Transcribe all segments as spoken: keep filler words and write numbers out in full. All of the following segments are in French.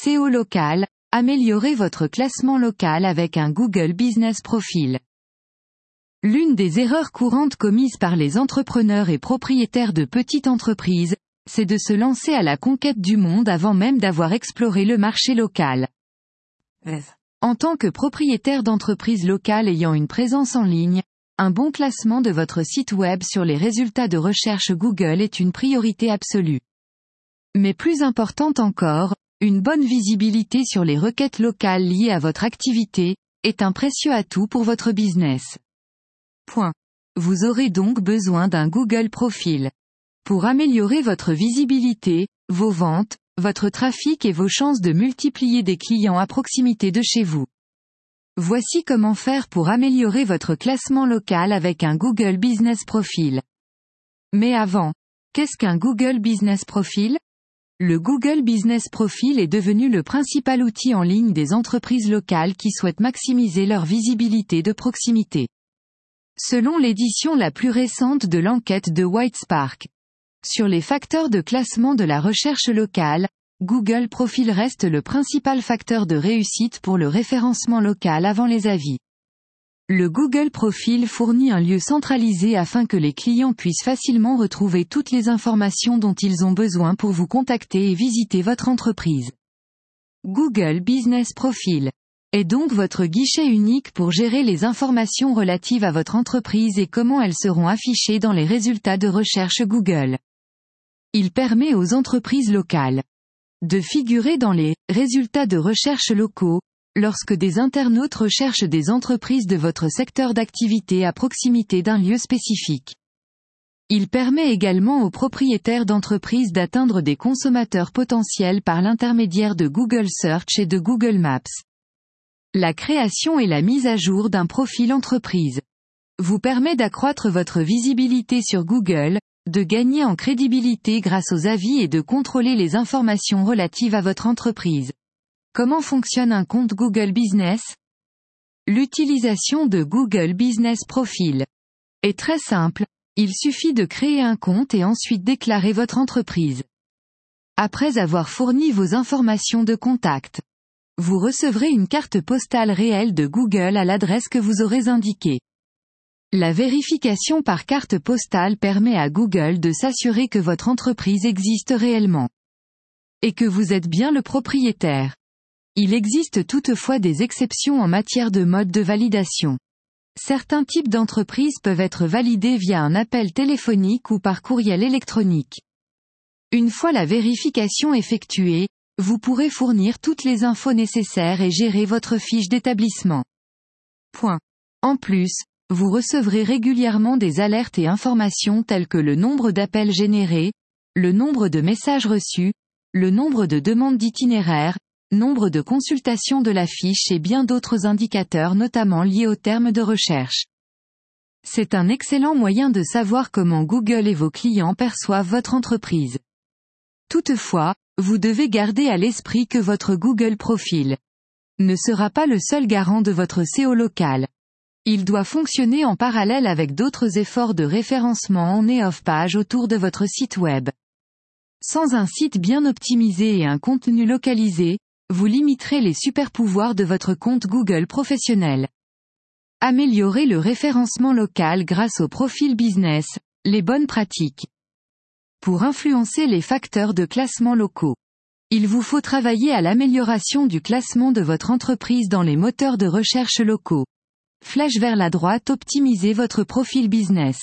S E O local, améliorez votre classement local avec un Google Business Profile. L'une des erreurs courantes commises par les entrepreneurs et propriétaires de petites entreprises, c'est de se lancer à la conquête du monde avant même d'avoir exploré le marché local. En tant que propriétaire d'entreprise locale ayant une présence en ligne, un bon classement de votre site web sur les résultats de recherche Google est une priorité absolue. Mais plus importante encore, une bonne visibilité sur les requêtes locales liées à votre activité, est un précieux atout pour votre business. Point. Vous aurez donc besoin d'un Google Profile. Pour améliorer votre visibilité, vos ventes, votre trafic et vos chances de multiplier des clients à proximité de chez vous. Voici comment faire pour améliorer votre classement local avec un Google Business Profile. Mais avant, qu'est-ce qu'un Google Business Profile ? Le Google Business Profile est devenu le principal outil en ligne des entreprises locales qui souhaitent maximiser leur visibilité de proximité. Selon l'édition la plus récente de l'enquête de Whitespark sur les facteurs de classement de la recherche locale, Google Profile reste le principal facteur de réussite pour le référencement local avant les avis. Le Google Profile fournit un lieu centralisé afin que les clients puissent facilement retrouver toutes les informations dont ils ont besoin pour vous contacter et visiter votre entreprise. Google Business Profile est donc votre guichet unique pour gérer les informations relatives à votre entreprise et comment elles seront affichées dans les résultats de recherche Google. Il permet aux entreprises locales de figurer dans les résultats de recherche locaux, lorsque des internautes recherchent des entreprises de votre secteur d'activité à proximité d'un lieu spécifique. Il permet également aux propriétaires d'entreprises d'atteindre des consommateurs potentiels par l'intermédiaire de Google Search et de Google Maps. La création et la mise à jour d'un profil entreprise vous permet d'accroître votre visibilité sur Google, de gagner en crédibilité grâce aux avis et de contrôler les informations relatives à votre entreprise. Comment fonctionne un compte Google Business ? L'utilisation de Google Business Profile est très simple, il suffit de créer un compte et ensuite déclarer votre entreprise. Après avoir fourni vos informations de contact, vous recevrez une carte postale réelle de Google à l'adresse que vous aurez indiquée. La vérification par carte postale permet à Google de s'assurer que votre entreprise existe réellement et que vous êtes bien le propriétaire. Il existe toutefois des exceptions en matière de mode de validation. Certains types d'entreprises peuvent être validés via un appel téléphonique ou par courriel électronique. Une fois la vérification effectuée, vous pourrez fournir toutes les infos nécessaires et gérer votre fiche d'établissement. Point. En plus, vous recevrez régulièrement des alertes et informations telles que le nombre d'appels générés, le nombre de messages reçus, le nombre de demandes d'itinéraire, nombre de consultations de la fiche et bien d'autres indicateurs notamment liés aux termes de recherche. C'est un excellent moyen de savoir comment Google et vos clients perçoivent votre entreprise. Toutefois, vous devez garder à l'esprit que votre Google Profile ne sera pas le seul garant de votre S E O local. Il doit fonctionner en parallèle avec d'autres efforts de référencement en et off-page autour de votre site web. Sans un site bien optimisé et un contenu localisé, vous limiterez les super-pouvoirs de votre compte Google professionnel. Améliorez le référencement local grâce au profil business, les bonnes pratiques. Pour influencer les facteurs de classement locaux, il vous faut travailler à l'amélioration du classement de votre entreprise dans les moteurs de recherche locaux. Flèche vers la droite, optimisez votre profil business.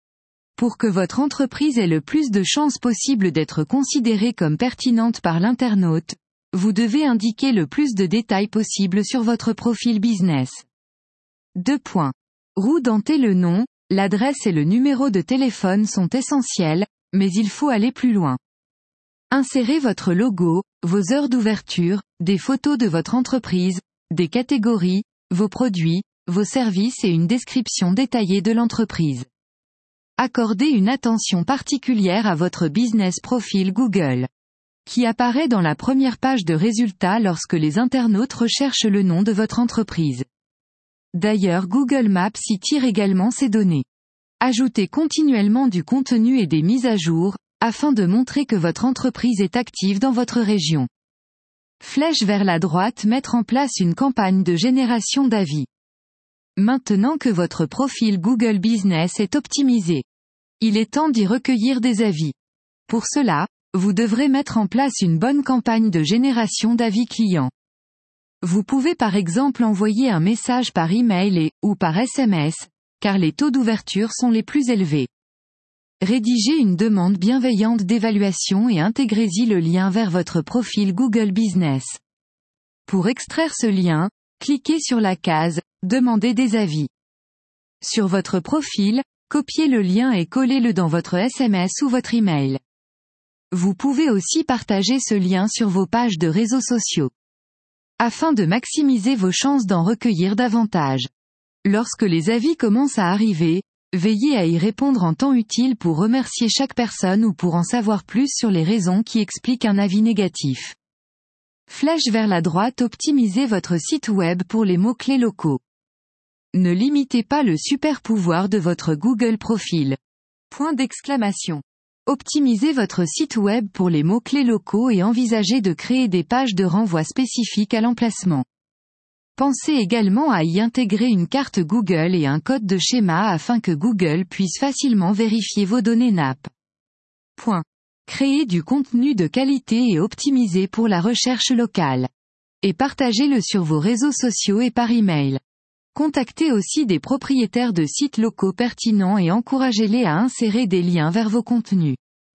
Pour que votre entreprise ait le plus de chances possible d'être considérée comme pertinente par l'internaute, vous devez indiquer le plus de détails possible sur votre profil business. deux points. Roue dentée. Le nom, l'adresse et le numéro de téléphone sont essentiels, mais il faut aller plus loin. Insérez votre logo, vos heures d'ouverture, des photos de votre entreprise, des catégories, vos produits, vos services et une description détaillée de l'entreprise. Accordez une attention particulière à votre business profil Google, qui apparaît dans la première page de résultats lorsque les internautes recherchent le nom de votre entreprise. D'ailleurs, Google Maps y tire également ces données. Ajoutez continuellement du contenu et des mises à jour, afin de montrer que votre entreprise est active dans votre région. Flèche vers la droite, mettre en place une campagne de génération d'avis. Maintenant que votre profil Google Business est optimisé, il est temps d'y recueillir des avis. Pour cela, vous devrez mettre en place une bonne campagne de génération d'avis clients. Vous pouvez par exemple envoyer un message par email et, ou par S M S, car les taux d'ouverture sont les plus élevés. Rédigez une demande bienveillante d'évaluation et intégrez-y le lien vers votre profil Google Business. Pour extraire ce lien, cliquez sur la case « Demander des avis ». Sur votre profil, copiez le lien et collez-le dans votre S M S ou votre email. Vous pouvez aussi partager ce lien sur vos pages de réseaux sociaux. Afin de maximiser vos chances d'en recueillir davantage. Lorsque les avis commencent à arriver, veillez à y répondre en temps utile pour remercier chaque personne ou pour en savoir plus sur les raisons qui expliquent un avis négatif. Flèche vers la droite, optimisez votre site web pour les mots-clés locaux. Ne limitez pas le super pouvoir de votre Google Profil. Point d'exclamation. Optimisez votre site web pour les mots-clés locaux et envisagez de créer des pages de renvoi spécifiques à l'emplacement. Pensez également à y intégrer une carte Google et un code de schéma afin que Google puisse facilement vérifier vos données N A P. Point. Créez du contenu de qualité et optimisé pour la recherche locale. Et partagez-le sur vos réseaux sociaux et par email. Contactez aussi des propriétaires de sites locaux pertinents et encouragez-les à insérer des liens vers vos contenus.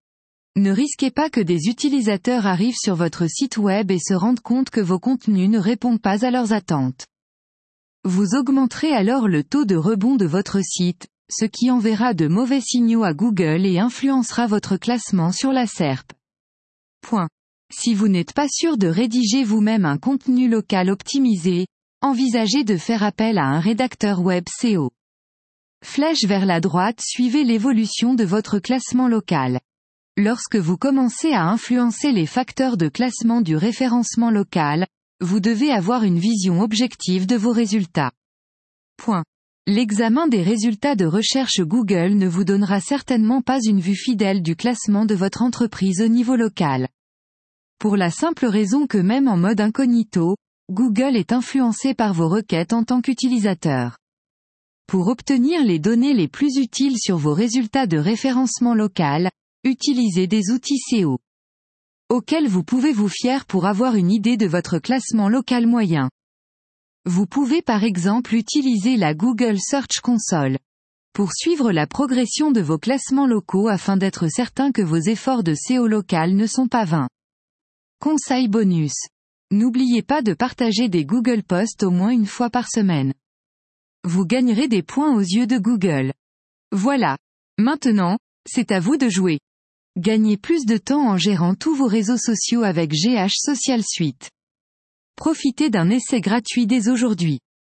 Ne risquez pas que des utilisateurs arrivent sur votre site web et se rendent compte que vos contenus ne répondent pas à leurs attentes. Vous augmenterez alors le taux de rebond de votre site, ce qui enverra de mauvais signaux à Google et influencera votre classement sur la S E R P. Point. Si vous n'êtes pas sûr de rédiger vous-même un contenu local optimisé, envisagez de faire appel à un rédacteur web S E O. Flèche vers la droite, suivez l'évolution de votre classement local. Lorsque vous commencez à influencer les facteurs de classement du référencement local, vous devez avoir une vision objective de vos résultats. Point. L'examen des résultats de recherche Google ne vous donnera certainement pas une vue fidèle du classement de votre entreprise au niveau local. Pour la simple raison que même en mode incognito, Google est influencé par vos requêtes en tant qu'utilisateur. Pour obtenir les données les plus utiles sur vos résultats de référencement local, utilisez des outils S E O auxquels vous pouvez vous fier pour avoir une idée de votre classement local moyen. Vous pouvez par exemple utiliser la Google Search Console pour suivre la progression de vos classements locaux afin d'être certain que vos efforts de S E O local ne sont pas vains. Conseil bonus. N'oubliez pas de partager des Google Posts au moins une fois par semaine. Vous gagnerez des points aux yeux de Google. Voilà. Maintenant, c'est à vous de jouer. Gagnez plus de temps en gérant tous vos réseaux sociaux avec G H Social Suite. Profitez d'un essai gratuit dès aujourd'hui.